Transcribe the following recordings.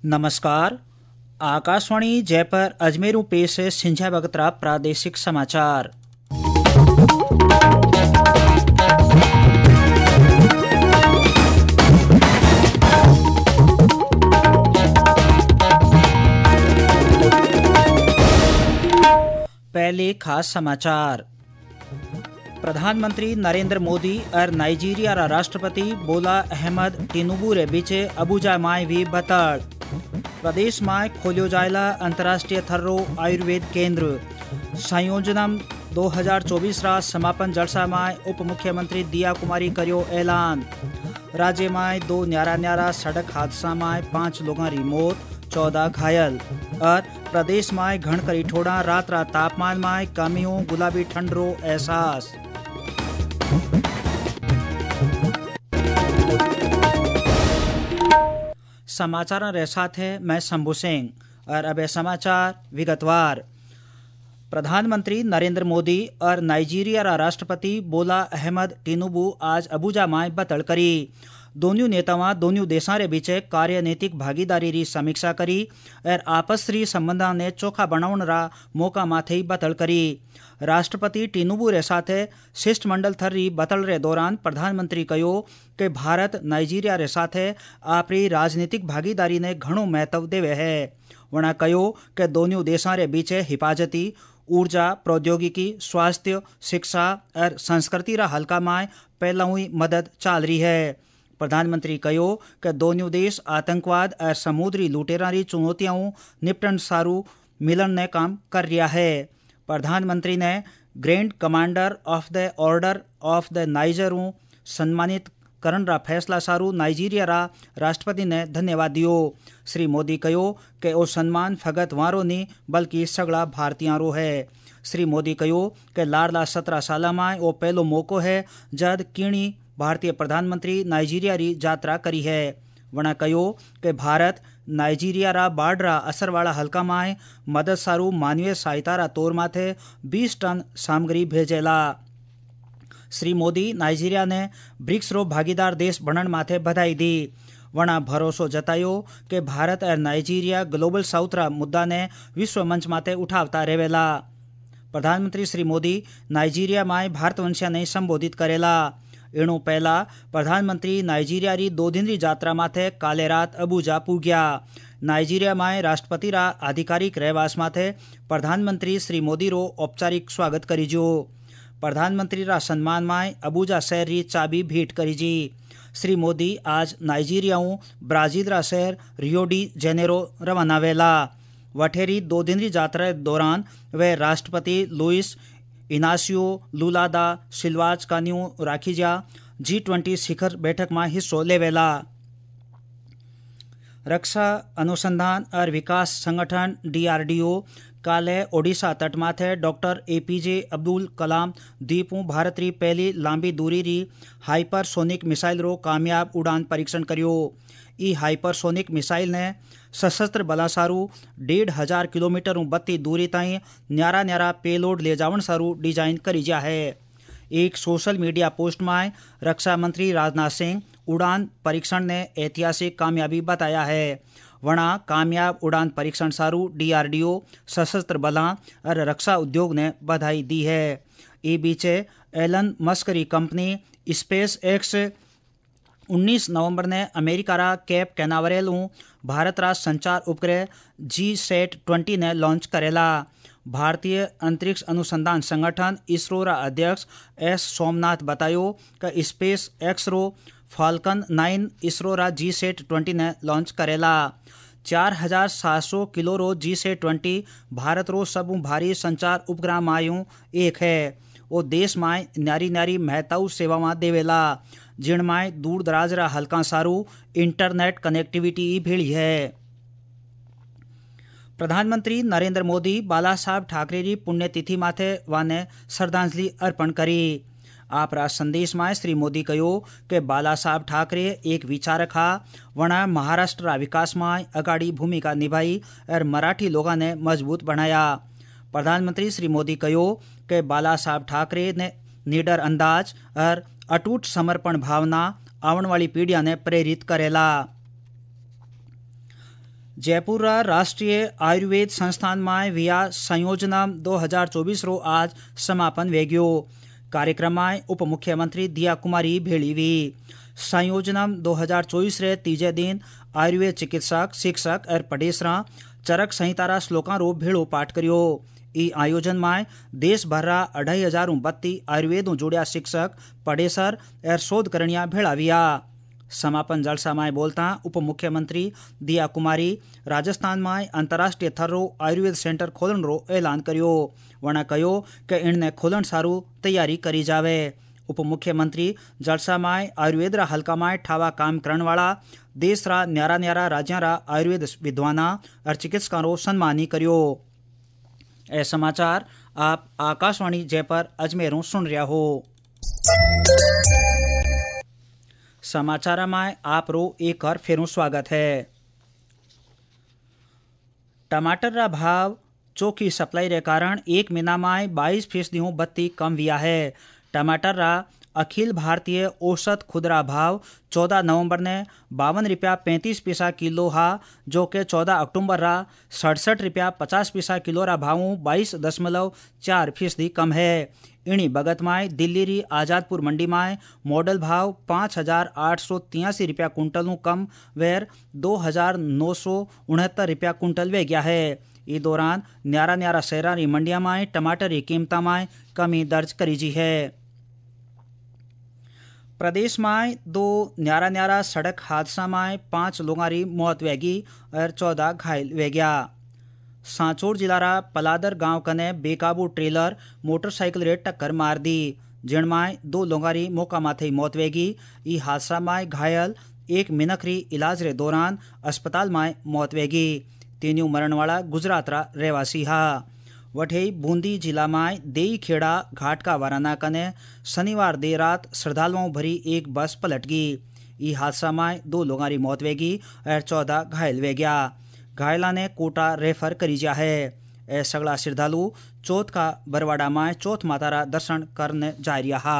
नमस्कार। आकाशवाणी जयपुर अजमेर पेश है सिंझा बगतरा प्रादेशिक समाचार। पहले खास समाचार। प्रधानमंत्री नरेंद्र मोदी और नाइजीरिया रा राष्ट्रपति बोला अहमद टिनुबू रे बीच अबुजा माय भी बतड़। प्रदेश में खोलियो जायला अंतर्राष्ट्रीय थर्रो आयुर्वेद केंद्र। संयोजनम 2024 रा समापन जलसा में उप मुख्यमंत्री दिया कुमारी करियो ऐलान। राज्य में 2 न्यारा सड़क हादसा में 5 लोगों की मौत, 14 घायल। और प्रदेश में घन करी ठोड़ा रात तापमान में कमियों गुलाबी ठंडरो एहसास। समाचार रे साथ है मैं शंभू सिंह और अब समाचार विगतवार। प्रधानमंत्री नरेंद्र मोदी और नाइजीरिया रा राष्ट्रपति बोला अहमद टिनुबू आज अबुजा में बतड़ करी। दोनों नेतावां दोनों देशों रे बीच कार्यनीतिक भागीदारी री समीक्षा करी और आपस री संबंधा ने चोखा बनाउन रा मौका माथे बतड़ करी। राष्ट्रपति टिनुबू रे साथे शिष्टमंडल थर री बतड़ रे दौरान प्रधानमंत्री कहो कि भारत नाइजीरिया रे साथे आपरी राजनीतिक भागीदारी ने घणो महत्व देवे है। वणा कहो कि दोनों देशों रे बीच हिफाजती ऊर्जा, प्रौद्योगिकी, स्वास्थ्य, शिक्षा और संस्कृति रा हल्का में पहला हुई मदद चाल रही है। प्रधानमंत्री कहो कि दोनों देश आतंकवाद और समुद्री लुटेरा री चुनौतियों निपटन सारू मिलन ने काम कर रहा है। प्रधानमंत्री ने grand commander of the order of the Niger सम्मानित करन रा फैसला सारू नाइजीरिया रा राष्ट्रपति ने धन्यवाद दियो। श्री मोदी कहो कि ओ सम्मान फगत वारो नहीं बल्कि सगला भारतीयों है। श्री मोदी कहो कि लाडला 17 साल में वो पहलो मौको है जद किणी भारतीय प्रधानमंत्री नाइजीरिया री यात्रा करी है। वणा कहो कि भारत नाइजीरिया रा बाढ़ असर वाला हल्का में मदद सारू मानवीय सहायता रा तौर माथे 20 टन सामग्री भेजेला। श्री मोदी नाइजीरिया ने ब्रिक्स रो भागीदार देश बनन माथे बधाई दी। वणा भरोसो जतायो कि भारत और नाइजीरिया ग्लोबल साउथ रा मुद्दा ने विश्व मंच माथे उठावता रहेला। प्रधानमंत्री श्री मोदी नाइजीरिया में भारतवंशिया ने संबोधित करेला। एणु पहला प्रधानमंत्री नाइजीरिया री 2 दिन री यात्रा माथे काले रात अबुजा पुग्या। नाइजीरिया में राष्ट्रपति रा आधिकारिक रहवास माथे प्रधानमंत्री श्री मोदी रो औपचारिक स्वागत करीजो। प्रधानमंत्री रा सम्मान में अबुजा शहर री चाबी भेंट करीजी। श्री मोदी आज नाइजीरिया ब्राजील रा शहर रियो डी जेनेरो रवाना वेला। वठेरी 2 दिन री यात्रा के दौरान वे राष्ट्रपति लुइस इनासियो लुला दा सिल्वाज कान्यू राखीजा G20 शिखर बैठक में हिस्सो लेवेला। रक्षा अनुसंधान और विकास संगठन DRDO काले ओडिशा तट माथे डॉक्टर APJ अब्दुल कलाम द्वीप भारत री पहली लंबी दूरी री हाइपरसोनिक मिसाइल रो कामयाब उड़ान परीक्षण करियो। ई हाइपरसोनिक मिसाइल ने सशस्त्र बला सारू 1,500 किलोमीटर बत्ती दूरी ताईं न्यारा पेलोड ले जावन सारू डिजाइन करी जा है। एक सोशल मीडिया पोस्ट में रक्षा मंत्री राजनाथ सिंह उड़ान परीक्षण ने ऐतिहासिक कामयाबी बताया है। वणा कामयाब उड़ान परीक्षण सारू DRDO, सशस्त्र बला और रक्षा उद्योग ने बधाई दी है। ई बीचे एलन मस्क री कंपनी स्पेस एक्स 19 नवंबर ने अमेरिका रा कैप कैनावरेल भारत रा संचार उपग्रह GSAT-20 ने लॉन्च करेला। भारतीय अंतरिक्ष अनुसंधान संगठन इसरो रा अध्यक्ष S सोमनाथ बतायो कि स्पेस एक्स रो फाल्कन 9 इसरो रा GSAT-20 ने लॉन्च करेला। 4,700 किलो रो GSAT-20 भारत रो सबु भारी संचार उपग्रह मायूं एक है। वो देश में न्यारी महत्व सेवावां देवेला, जिनमें दूर दराज रा हल्का सारू इंटरनेट कनेक्टिविटी भेड़ी है। प्रधानमंत्री नरेंद्र मोदी बाला साहब ठाकरे री पुण्यतिथि माथे वाने श्रद्धांजलि अर्पण करी। आपरा संदेश में श्री मोदी कहो कि बाला साहब ठाकरे एक विचारक हा। वणा महाराष्ट्र रा विकास में अगाड़ी भूमिका निभाई और मराठी लोगों ने मजबूत बनाया। प्रधानमंत्री श्री मोदी कहो कि बाला साहब ठाकरे ने निडर अंदाज और अटूट समर्पण भावना आवन वाली पीढ़िया ने प्रेरित करेला। जयपुर राष्ट्रीय आयुर्वेद संस्थान में विया संयोजनम 2024 रो आज समापन वेग्यो। कार्यक्रम में उप मुख्यमंत्री दिया कुमारी भेड़ी हुई। संयोजनम 2024 रे तीजे दिन आयुर्वेद चिकित्सक शिक्षक और पटेसरा चरक संहितारा श्लोका रो भेड़ो पाठ करियो। ई आयोजन में देश भर 2532 आयुर्वेदों जोड़िया शिक्षक पटेसर और शोधकर्णिया भेड़ाविया। समापन जलसा में बोलता उप मुख्यमंत्री दिया कुमारी राजस्थान में अंतर्राष्ट्रीय थर्रो आयुर्वेद सेंटर खोलन रो ऐलान करियो। वण कहो कि इनने खोलन सारू तैयारी करी जावे। उप मुख्यमंत्री जलसा में आयुर्वेद रा हल्का में ठावा काम करण वाला देश रा न्यारा न्यारा राज्या रा आयुर्वेद विद्वाना और चिकित्सकों रो सम्मानी करियो। ए समाचार आप आकाशवाणी जयपुर अजमेरों सुन रहा हो। समाचार में आप रो एक और फेरों स्वागत है। टमाटर रा भाव चोखी सप्लाई रे कारण एक महीना में 22% बत्ती कम हुआ है। टमाटर रा अखिल भारतीय औसत खुदरा भाव 14 नवंबर ने 52 रुपया 35 पैसा किलो हा, जो कि 14 अक्टूबर रा 67 रुपया 50 पैसा किलो रा भाव 22.4% कम है। इन्हीं बगत में दिल्ली री आजादपुर मंडी में मॉडल भाव 5,883 रुपया कुंटल कम वेर 2,969 रुपया कुंटल वे गया है। इस दौरान न्यारा न्यारा शहरा री मंडिया में टमाटर की कीमत में कमी दर्ज करी जी है। प्रदेश में 2 न्यारा न्यारा सड़क हादसा में 5 लोगों की मौत वेगी और 14 घायल वे गया। सांचौर जिला रा पलादर गांव कने बेकाबू ट्रेलर मोटरसाइकिल रे टक्कर मार दी, जिनमें 2 लोगों की मौका माथे मौत वेगी। ई हादसा में घायल एक मिनख री इलाज रे दौरान अस्पताल में मौत वेगी। तीनों मरण वाला गुजरात रा रहवासी हा। वठे बूंदी जिला में देई खेड़ा घाट का वाराना कने शनिवार देर रात श्रद्धालुओं भरी एक बस पलट गई। ई हादसा में 2 लोगों की मौत वेगी और 14 घायल वे गया। घायला ने कोटा रेफर करी जा है। ए सगला श्रद्धालु चौथ का बरवाड़ा में चौथ मातारा दर्शन करने जा रहा।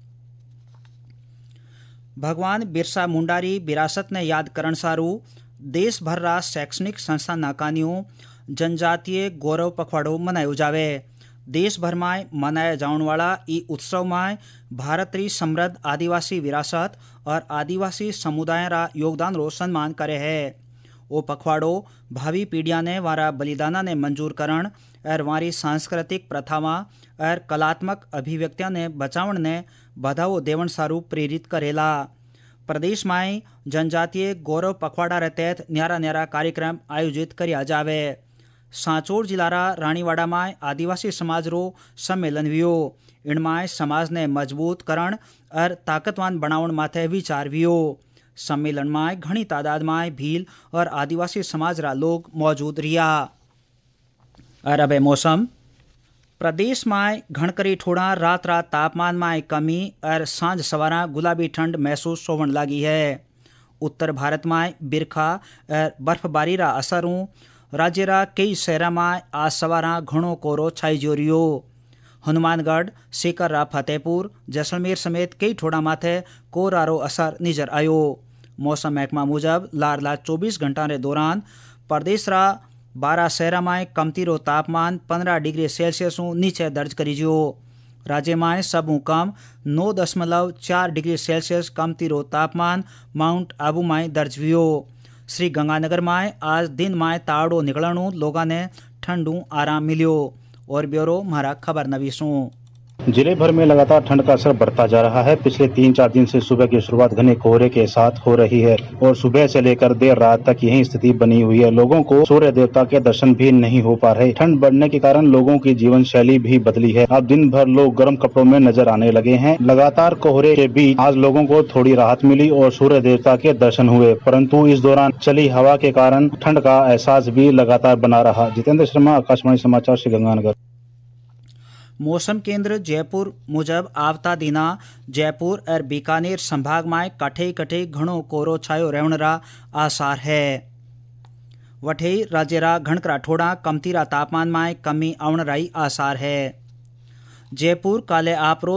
भगवान बिरसा मुंडा री विरासत ने याद करण सारू देश भर रा शैक्षणिक संस्था नाकानियों जनजातीय गौरव पखवाड़ो मनायो जावे। देश भर में मनाया जाने वाला ई उत्सव में भारत री समृद्ध आदिवासी विरासत और आदिवासी समुदाय रा योगदान रो सम्मान करे है। ओ पखवाड़ो भावी पीढ़िया ने वारा बलिदाना ने मंजूर करण और वारी सांस्कृतिक प्रथावां और कलात्मक अभिव्यक्तियां ने बचावन ने बधाओ देवन सारू प्रेरित करेला। प्रदेश में जनजातीय गौरव पखवाड़ा रे तहत न्यारा न्यारा कार्यक्रम आयोजित किया जावे। सांचौर जिला रा रानीवाड़ा में आदिवासी समाज रो सम्मेलन हुयो। इनमें समाज ने मजबूत करण और ताकतवान बनावन माथे विचार हुयो। सम्मेलन में घनी तादाद में भील और आदिवासी समाज रा लोग मौजूद रिया। और अब मौसम। प्रदेश में घणकरी ठोड़ा रात रात तापमान में कमी और सांझ सवारा गुलाबी ठंड महसूस होवन लगी है। उत्तर भारत में बिरखा और बर्फबारी रा असरों राज्य रा कई शहर में आज सवारा घणो कोरो छाई जो रियो। हनुमानगढ़ सीकर रा फतेहपुर जैसलमेर समेत कई ठोड़ा माथे कोहरा रो असर नजर आयो। मौसम महकमा मुजब लारला 24 घंटा रे दौरान प्रदेश रा 12 शहर में कमती रो तापमान 15 डिग्री सेल्सियस नीचे दर्ज करी जो। राज्य में सबू कम 9.4 डिग्री सेल्सियस कमती रो तापमान माउंट आबू में दर्ज हुयो। श्री गंगानगर में आज दिन में ताड़ो निकलणु लोगों ने ठंडू आराम मिलियो। और ब्यूरो हमारा खबर नवीसों। जिले भर में लगातार ठंड का असर बढ़ता जा रहा है। पिछले 3-4 दिन से सुबह की शुरुआत घने कोहरे के साथ हो रही है और सुबह से लेकर देर रात तक यही स्थिति बनी हुई है। लोगों को सूर्य देवता के दर्शन भी नहीं हो पा रहे। ठंड बढ़ने के कारण लोगों की जीवन शैली भी बदली है। अब दिन भर लोग गर्म कपड़ों में नजर आने लगे हैं। लगातार कोहरे के बीच आज लोगों को थोड़ी राहत मिली और सूर्य देवता के दर्शन हुए, परंतु इस दौरान चली हवा के कारण ठंड का एहसास भी लगातार बना रहा। जितेंद्र शर्मा, आकाशवाणी समाचार, श्रीगंगानगर। मौसम केंद्र जयपुर मुजब आवता दिना जयपुर और बीकानेर संभाग में कठे कठे घणो कोहरो छायो रहने रा आसार है। वठे राज्य रा घणकरा ठोड़ा कमती रा तापमान में कमी आवन राई आसार है। जयपुर काले आपरो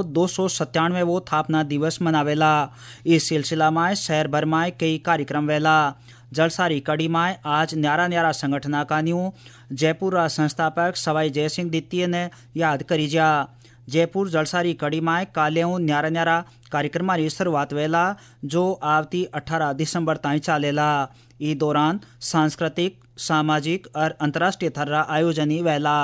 297वो स्थापना दिवस मनावेला। इस सिलसिला में शहर भर में कई कार्यक्रम वेला। जलसारी कड़ी में आज न्यारा न्यारा संगठना का न्यू जयपुर रा संस्थापक सवाई जयसिंह द्वितीय ने याद करी जा। जयपुर जलसारी कड़ी में काल्यों न्यारा न्यारा कार्यक्रम की शुरुआत वेला जो आवती 18 दिसंबर ताईं चालेला। ई दौरान सांस्कृतिक सामाजिक और अंतर्राष्ट्रीय थर्रा आयोजन वेला।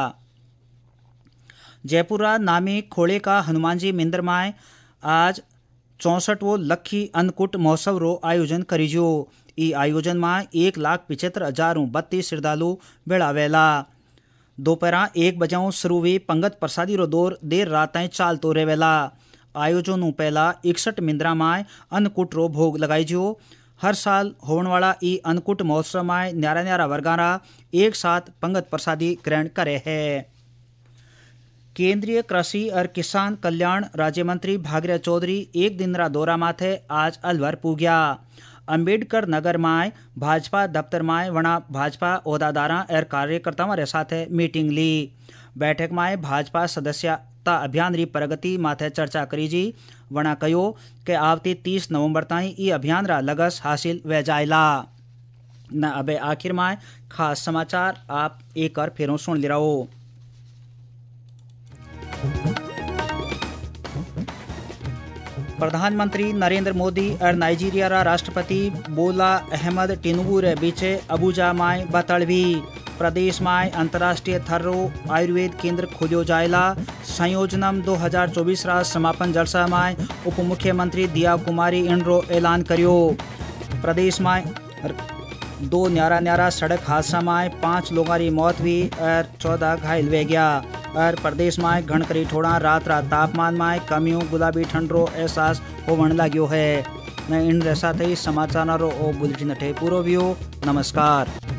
जयपुरा नामी खोड़े का हनुमान जी मंदिर में आज 64वो लखी अन्नकूट महोत्सव रो आयोजन करीजो। ई आयोजन में 1,75,032 श्रद्धालु भेड़ावेला। दोपहर 1 बजे शुरू हुई पंगत प्रसादी रो दौर देर रात चाल तो रेवेला। आयोजन पहला 61 मंदिर में अन्नकूट रो भोग लगाईजो। हर साल होने वाला ई अन्नकूट महोत्सव में न्यारा न्यारा वर्गारा एक साथ पंगत प्रसादी ग्रहण करे है। केंद्रीय कृषि और किसान कल्याण राज्य मंत्री भागीरथ चौधरी एक दिन रा दौरा माथे आज अलवर पूग्या। अंबेडकर नगर में भाजपा दफ्तर में वना भाजपा ओहदादारा और कार्यकर्ताओं रे साथे मीटिंग ली। बैठक में भाजपा सदस्यता अभियान री प्रगति माथे चर्चा करी जी। वना कहो कि आवती 30 नवंबर ताईं ई अभियान रा लगस हासिल वे जायला। न अबे आखिर में खास समाचार आप एक और फेरों सुन ले रहो। प्रधानमंत्री नरेंद्र मोदी और नाइजीरिया रा राष्ट्रपति बोला अहमद टिनुबू रे बीचे अबुजा में बतड़वी। प्रदेश में अंतर्राष्ट्रीय थर्रो आयुर्वेद केंद्र खोलियो जायला। संयोजनम 2024 रा समापन जलसा में उप मुख्यमंत्री दिया कुमारी इनरो ऐलान करियो। प्रदेश में 2 न्यारा न्यारा सड़क हादसा में 5 लोगों की मौत हुई और 14 घायल हुए गया। और प्रदेश में घनकरी ठोड़ा रात तापमान में कमियों गुलाबी ठंडरो एहसास होवन लाग्यो है। न इन साथ ही समाचार बुलेटिन ठे पूरो वियो। नमस्कार।